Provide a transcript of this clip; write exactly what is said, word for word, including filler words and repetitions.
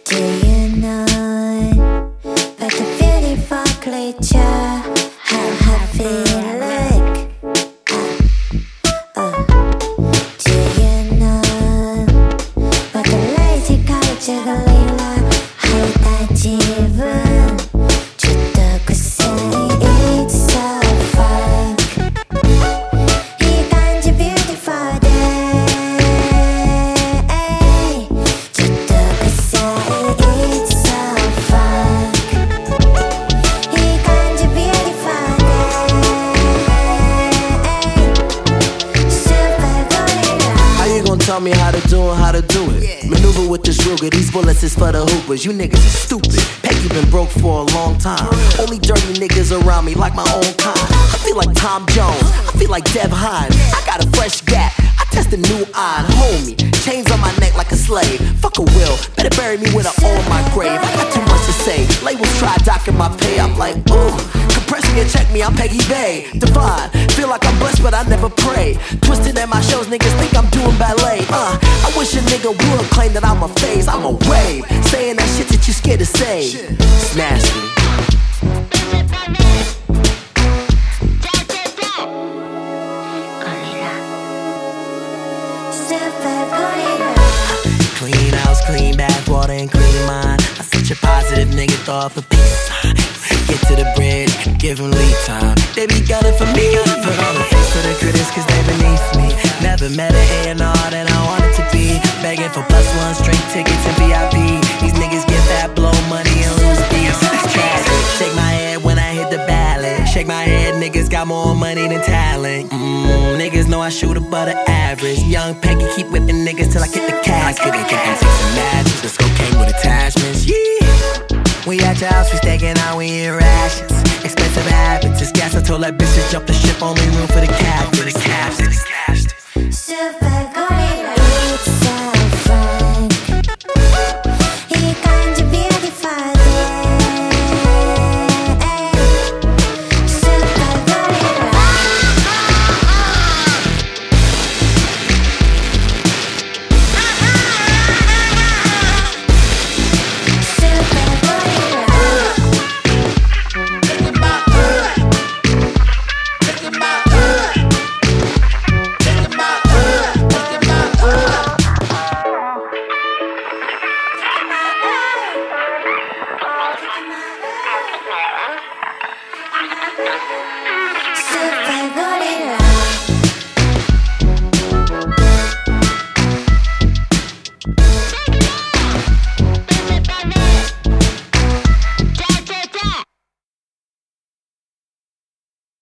Do you know like a beautiful creature, how I feel like? uh, uh. Do you know like a lazy culture gorilla, how that even just could say it's so fake. 이 간지 beautiful day, just could say it's so fake. 이 간지 beautiful day, super gorilla. How you gonna tell me how to do and how to do it? Yeah. Maneuver with this Ruger, these bullets is for the hoopers. You niggas are stupid. Peggy been broke for a long time. Only dirty niggas around me like my own kind. I feel like Tom Jones, I feel like Dev Hynes. I got a fresh gap, I test a new iron. Homie, chains on my neck like a slave. Fuck a will, better bury me with an O in my grave. I got too much to say, labels try docking my pay. I'm like, ooh, compress me and check me, I'm Peggy Bay. Divine, feel like I'm blessed but I never pray. Twisted at my shows, niggas think I'm doing ballet. Uh, I wish a nigga would claim that I'm a phase. I'm a wave, saying that shit that you scared to say. Smash me. Super gorilla. Clean house, clean bath, water and clean mind. I'm such a positive nigga, throw up a peace sign. Get to the bridge, give him lead time. They be gunning for me, put on the face for the critics cause they beneath me. Never met an A and R that I wanted to be. Begging for plus one straight tickets and V I P. These niggas get fat, blow money and lose these. Shake my head when I hit the ballot. Shake my head, niggas got more money than talent. Mm, niggas know I shoot above the average. Young Peggy keep whipping niggas till I get the cash. I get it, get them six and matches. This cocaine with attachments, yeah. We at your house, we staking out, we in rations. Expensive habits, it's gas. I told that bitch to jump the ship, only room for the captains.